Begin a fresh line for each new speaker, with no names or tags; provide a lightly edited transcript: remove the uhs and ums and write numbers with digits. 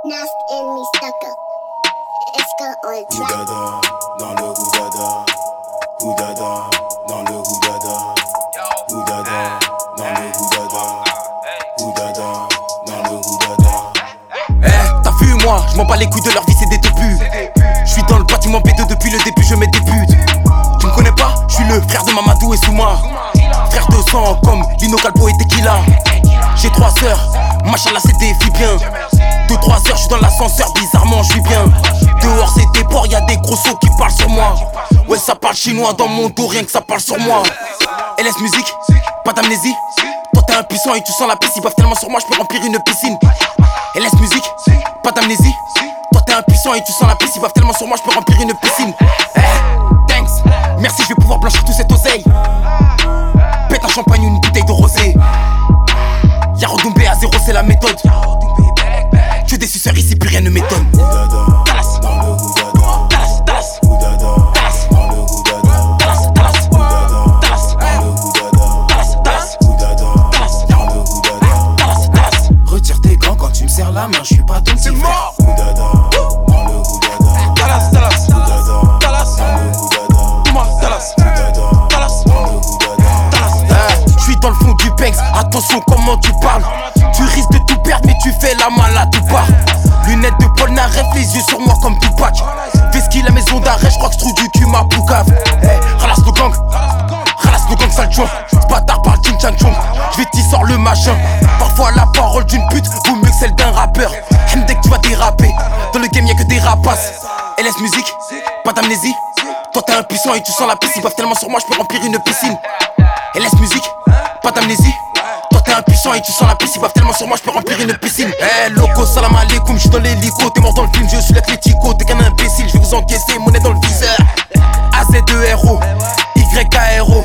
Nast in me stuck up. Esca on track.
Goudada, dans le Goudada. Goudada, dans le Goudada. Goudada, dans le Goudada. Goudada, dans le Goudada.
Eh, t'as vu moi, je m'en bats les couilles de leur vie, c'est des débuts. Je suis dans le bâtiment B2 depuis le début, je mets des buts. Tu me connais pas? Je suis le frère de Mamadou et Souma. Frère de sang comme Lino Calpo et Tequila. J'ai 3 sœurs, machallah c'est des filles bien. 2-3 heures, je suis dans l'ascenseur, bizarrement je suis bien. Dehors c'est des porcs, y'a des gros sauts qui parlent sur moi. Ouais ça parle chinois dans mon dos, rien que ça parle sur moi. LS musique, pas d'amnésie. Toi t'es impuissant et tu sens la pisse, ils boivent tellement sur moi, je peux remplir une piscine. LS musique, pas d'amnésie. Toi t'es impuissant et tu sens la pisse, ils boivent tellement sur moi, je peux remplir une piscine. Thanks, merci, je vais pouvoir blanchir tout cette oseille. Pète un champagne ou une bouteille de rosé. Y'a Redoumbé à 0, c'est la méthode. Que des suceurs ici, plus rien ne m'étonne.
Dallas, dans le Goudada.
Dallas, Dallas,
Goudada,
Dallas,
dans le Goudada.
Dallas, Dallas,
Goudada,
Dallas,
dans le Goudada.
Dallas, Dallas,
Goudada,
Dallas,
dans le Goudada.
Dallas, Dallas. Retire tes gants quand tu me serres la main, je suis pas ton petit frère.
Goudada, dans le Goudada.
Dallas, Dallas,
Goudada,
Dallas,
dans le Goudada.
Thomas, Dallas,
Goudada,
Dallas,
dans le Goudada.
Dallas. Je suis dans le fond du Banks, attention comment tu parles. Tu risques de tout perdre mais tu fais la malade ou pas. Lunettes de Paul Naref, les yeux sur moi comme Tupac. Vesquille la maison d'arrêt, j'crois que j'trouve du cul ma boucave. Ralasse le gang, sale joint. Ce bâtard parle d'une chang chong. J'vais t'y sort le machin. Parfois la parole d'une pute vaut mieux que celle d'un rappeur. Dès que tu vas déraper, dans le game y'a que des rapaces. LS musique, pas d'amnésie. Toi t'es impuissant et tu sens la pisse, ils boivent tellement sur moi, j'peux remplir une piscine. LS musique, pas d'amnésie. Toi t'es impuissant et tu sens la pisse, ils boivent tellement sur moi, j'peux remplir une piscine. Eh loco, salam alaikum, j'suis dans l'hélico. T'es mort dans le film, je suis l'Atlético. T'es qu'un imbécile, j'vais vous encaisser, monnaie dans le viseur. AZ2RO, YKRO.